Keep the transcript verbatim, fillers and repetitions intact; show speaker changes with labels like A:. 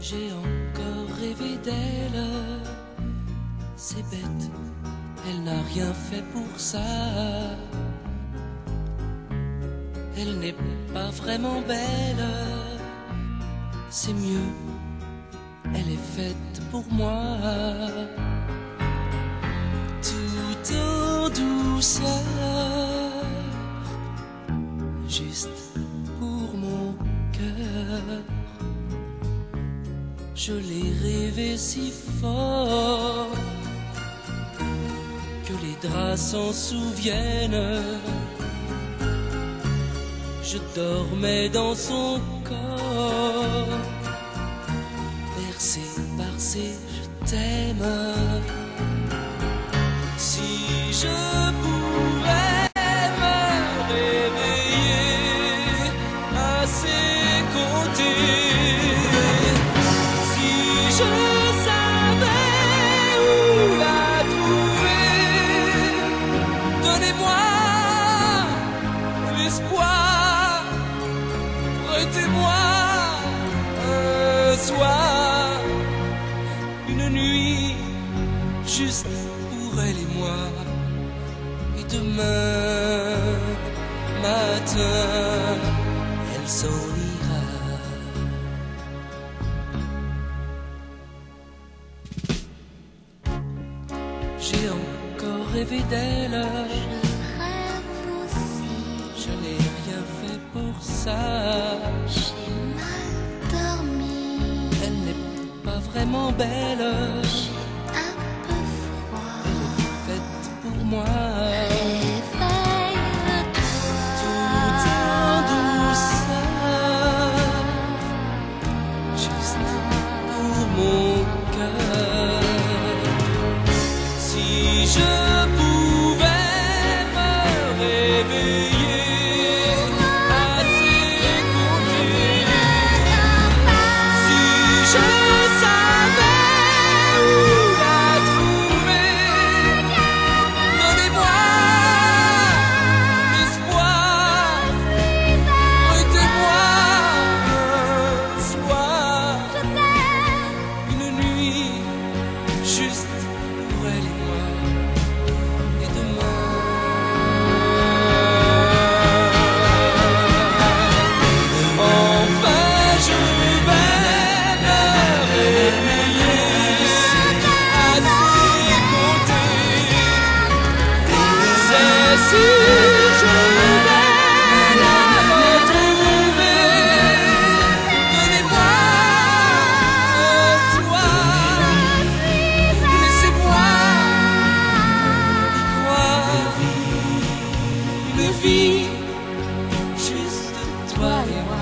A: J'ai encore rêvé d'elle, c'est bête, elle n'a rien fait pour ça. Elle n'est pas vraiment belle, c'est mieux, elle est faite pour moi. Tout en douceur, juste pour mon cœur. Je l'ai rêvé si fort que les draps s'en souviennent. Je dormais dans son corps, bercé par ses je t'aime. Si je pouvais me réveiller à ses côtés, si je savais où la trouver, donnez-moi l'espoir, prêtez-moi un soir, une nuit juste pour elle et moi. Et demain matin, elle s'en ira. J'ai encore rêvé d'elle, je n'ai rien fait pour ça.
B: J'ai mal dormi,
A: Elle n'est pas vraiment belle,
B: j'ai un peu froid.
A: elle est faite pour moi.
B: Réveille-toi,
A: Tout en douceur, juste pour mon cœur. Si je pouvais me réveiller à ses côtés, si je savais où la trouver, donnez-moi l'espoir, prêtez-moi un soir, une nuit juste pour elle et moi. Et demain, enfin je vais me réveiller à ses côtés. C'est si je vais la retrouver, donnez-moi un soir, laissez-moi y croire. Une vie juste toi et moi.